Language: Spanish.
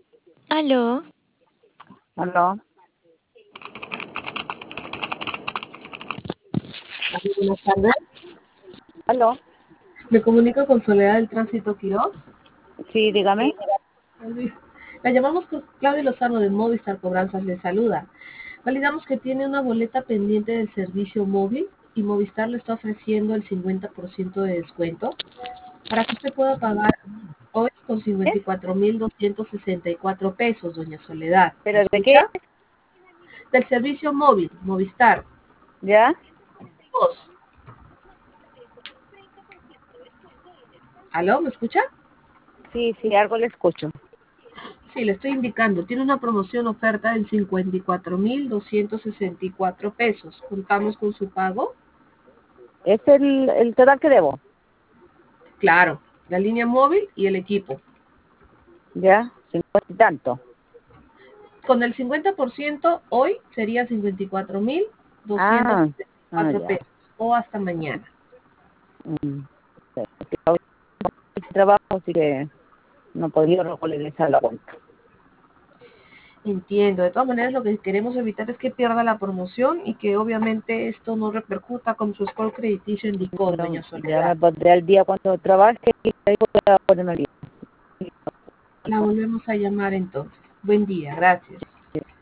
Aló, Aló. Buenas tardes. Aló. Me comunico con Soledad del Tránsito Quirós. Sí, dígame. La llamamos Claudia Lozano de Movistar Cobranzas le saluda. Validamos que tiene una boleta pendiente del servicio móvil y Movistar le está ofreciendo el 50% de descuento para que usted pueda pagar hoy con ¿Eh? 54.264 pesos, doña Soledad. ¿Me ¿Pero de qué? escucha? Del servicio móvil, Movistar. ¿Ya? Vos. ¿Aló? ¿Me escucha? Sí, sí, algo le escucho. Sí, le estoy indicando, tiene una promoción oferta en 54.264 pesos. ¿Contamos con su pago? ¿Es el total que debo? Claro, la línea móvil y el equipo. ¿Ya? 50 y tanto. Con el 50% hoy sería cincuenta y cuatro mil doscientos Ah, sesenta y cuatro ya. pesos o hasta mañana. Mm, porque hoy trabajo, así que no podía regularizar la cuenta. Entiendo. De todas maneras, lo que queremos evitar es que pierda la promoción y que obviamente esto no repercuta con su score crediticio en Dicom, doña Ya me Soledad. pondré al día cuando trabaje y ahí voy a ponerme al día. La volvemos a llamar entonces. Buen día, gracias.